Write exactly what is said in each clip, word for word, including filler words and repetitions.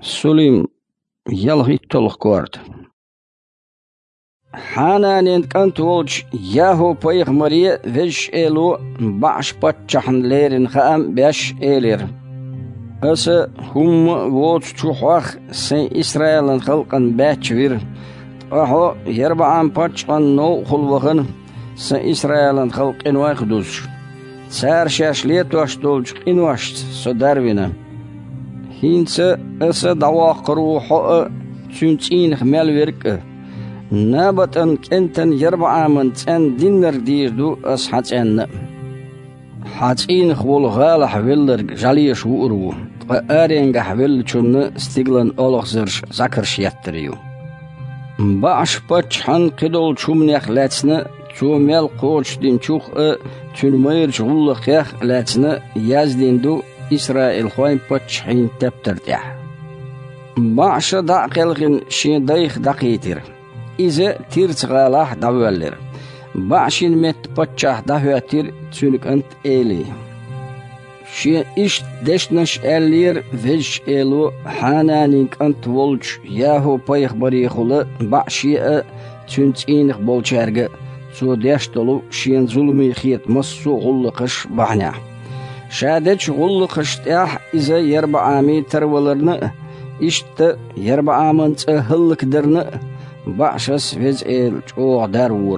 Sulim yalhit tolh kort. Hananen kantolch Yahu paych Maria vesh elo bash patchahan lerin khaam besh elir. Asa hum wot chuhach sen Israelen khalqan bachvir. Aho yerbaan patchan no khulwagan sen Israelen khalqin waqdus. Tsar shashliet washtolch inwasht so darwina. Hintse asa dawaqru ho tsuntin melwerk. Nabatan kenten yerbaaman tsen dinner diirdu as hatsen. Hatsin khwol ghalah willer jalish wuru. Arenga hwil chun stiglan ologzersh zakershiatriu. Bash patchan qidol chumnech letsne Tsumel qoch din chuch tünmeir chulla khah letsne yazdindu Israel khoin patchin teptertah. Bash daqelgin shidaykh daqitir. Ize tirtsgalah daweller. Bashin met patchah dahwatir tsunik ant eli. Shi ish deshnash elir vesh elu hananin ant volch yahu paych barikhula bashi tsuntsinig bolcherge so deshtolu shin zulmi khit masu gulqash bahna. Shadech gulqash tah ize yerba ami terwalarna isht yerba amant hıllıkdarna Bashas vez el çoğ darwur.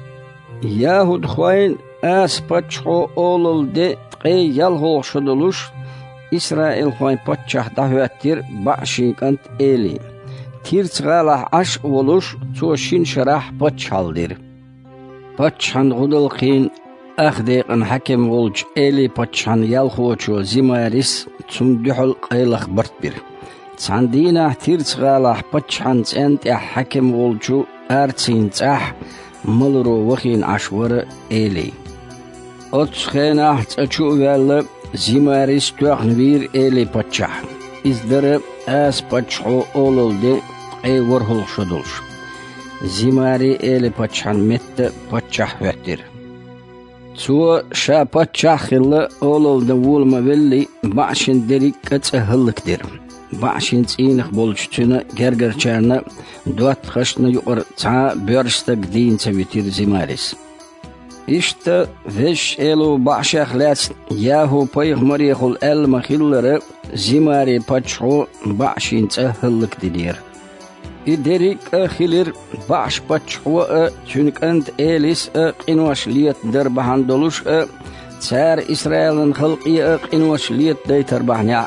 Yahud khoin as patcho olul de qey yalho şuduluş İsrail khoin patchah dahwatir bashikant eli. Tirtsgalah ash oluş çoşin şarah patchaldir. Patchan gudul qin akhdeqan hakem olch eli patchan yalho ço zimaris zum duhul qaylaq bartbir. Sandina tirtsgalah patchan tsent ya hakem olchu artsin tsah mulro wakhin ashwar eli. Otschena tsachu welle zimaris tuachnvir eli patchah. Izdere as patcho ololde ay warhul shudulsh. Zimari eli patchan mette patchah wettir. Tsuwa sha patchah khilla ololde wulma welli bashin derik katsa hıllıkdir. Bashin tsinig bolchtuna gergercherna duat khashna yuqar tsa börsta gdin tsavitir zimaris. İşte vesh elu bashakh lats yahu paych marikhul el makhillere zimari patcho bashin tsa hıllık didir. İderik akhilir bash patcho tünkant elis qinwashliyat derbahandolush tsar Israelin khalqi qinwashliyat daytar bahnya.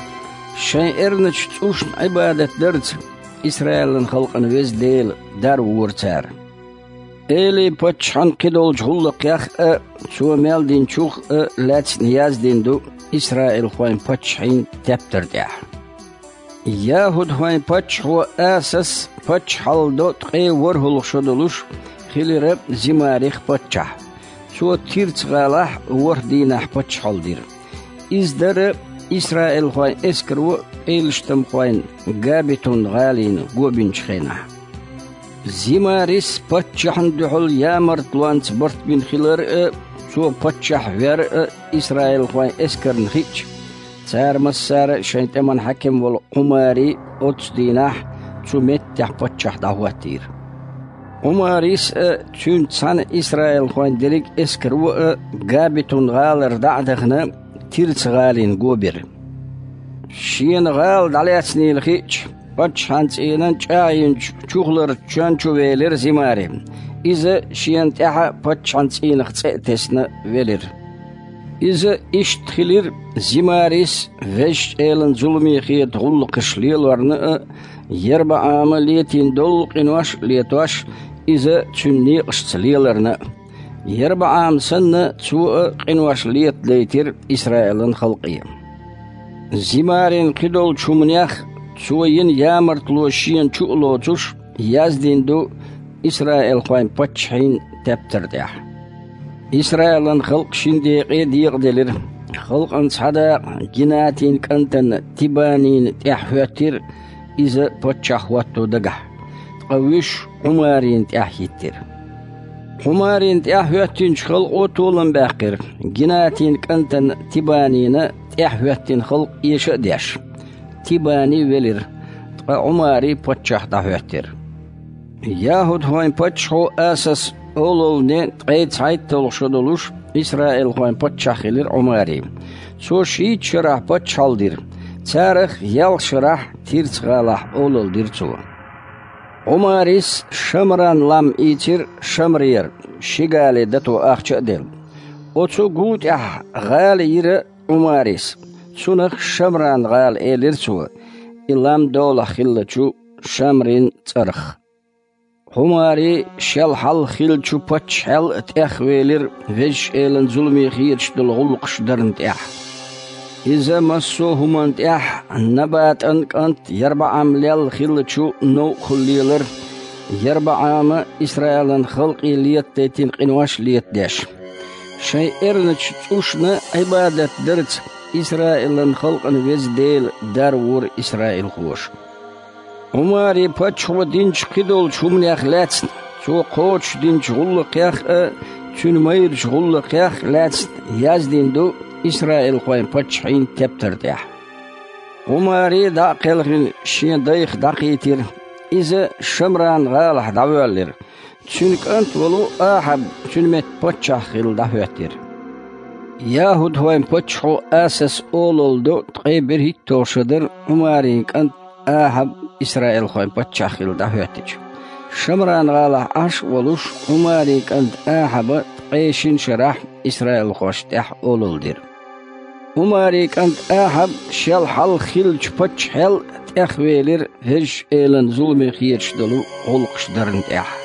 Şairni çuşn ibadet derts İsrailin halqın vez değil dar wurtar. Eli patchan qidol jullaq yaq sumeldin chuq lats niyazdindu İsrail khoin patchin tepterdah. Yahud khoin patcho asas patchhaldo qey warhul shudulush khilire zimarikh patchah. Su tirtsgalah wardinah patchaldir. İzdere İsrail khoin eskru elshtam khoin gabitun ghalin gobinch khina. Zimaris patchahan duhul yamart lants bart bin khilar so patchah ver Israil khoin eskern khich. Tsar masar shaytaman hakim wal umari otsdinah sumettah patchah dahwatir. Umaris tün san Israil khoin delik eskru gabitun ghalar da'daghna tirtsgalin gobir. Şiyen gal dalyasni lkhich patchans inen chayin chuqlar chanchuveler zimari. Ize şiyen taha patchans in xetesna velir. Ize ishtkhilir zimaris vesh elen zulmi khiyat gulqishlilarni yerba amaliyatin dolqin wash lietwash ize chunni qishlilarni Yerba amsanna tsu qinwashliyat leitir Israelin khalqi. Zimarin qidol chumnyakh tsuyin yamartlo shiyan chu'lo tush yazdindu Israel khoin patchin tepterdah. Israelin khalq shindiqi diqdelir. Khalqan sada ginatin kantan tibanin tahwatir iza patchahwatto dagah. Qawish umarin tahyitir. Humarin tahwatin khalq otolan baqir. Ginatin kantan tibanina tahwatin khalq yeshadash. تباني ولر عماري بتشح دهوتر يهود هوين بتشحو أساس أولولنين قيد سعيد تلشدلوش إسرائيل هوين بتشخيلر عماري سو شيت شرح بتشالدير تاريخ يال شرح تيرت غالح أولول ديرتو عماريس شمران لام إيتر شمرير شيغالي دتو أخشأ ديل أوتو قوت أح غالير عماريس سنخ شمران غال إيلرتو إلام دولة خلتشو شمرين ترخ عماري شل حل خلتشو بتش حل تأخويلر فيش إيلن ظلمي خيرش دل غلقش درن تأح إذا مسو همان تأح نبات أنك أنت يربع عمليال خلتشو نو خليلر يربع عام إسرائيل خلقي ليت تيتين قنواش ليت داش شيء إرنش تشوشنا عبادة درت إسرائيل خلق ويز ديل دارور إسرائيل خوش عماري باتش هو دينش قدول شومني أخلاتسن شو قوتش دينش غلق ياخ تنميرش غلق ياخ لاتسن يازدين دو إسرائيل خوين باتش حين تبتر داح عماري داقل شين دايخ داقيتير إذا شمران غالح دعوالير تشنك أنت ولو أحب تشنمت باتش أخيل دعواتير يهود هوين بتشحو أساس أولول دو تقيبر هيت توشدر عماري أنت أحب إسرائيل هوين بتشخيل دهوتج شمران غالح عش ولوش عماري أنت أحب قيشين شرح إسرائيل خوش تح أولول دير عماري أنت أحب شل حل خيلج بتشحل تأخويلر هرش إيلن ظلمي خيرش دلو غلقش درن تح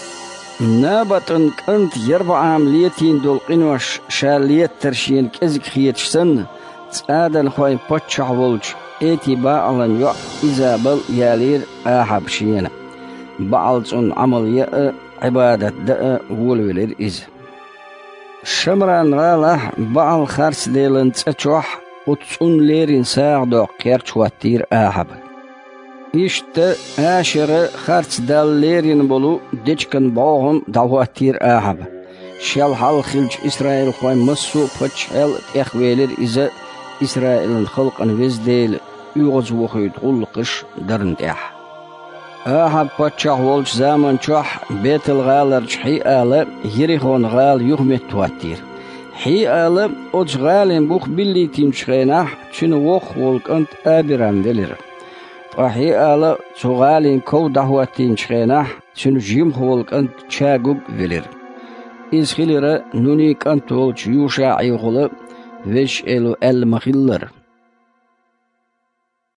نابتن كنت يربع عمليتين دول قنوش شاليت ترشين كزك خيتش سن تسادن خوين بتشح ولج ايتي باعلن يع إزابل يالير آحب شينا بعلتن عملية عبادة داء ولولير إز شمران غالح بعل خارس ليلن تتشوح وتسون ليرين ساعدو قيرش واتير آحب إشت آشر خارس دال ليرين بلو ديشكن باهم دعواتير آحب شال حال خلج إسرائيل خوين مسو بتشحل إخويلر إذا إسرائيل الخلق أنوز ديل يغز وخيد غلقش درن تاح آحب بتشح ولج زامن شح بيت الغالر حي آلا يريخون غال يغمت تواتير حي آلا أج غالين بوخ بلي تيمشخيناح تشن وخ ولك أنت آبران دلير وحي آلا تغالين كو دهواتين شخيناح تشن جيم ولك أنت تشاقب فيلر إز خليرا نونيك أنت ولج يوشا عيغل ويش إلو المخلر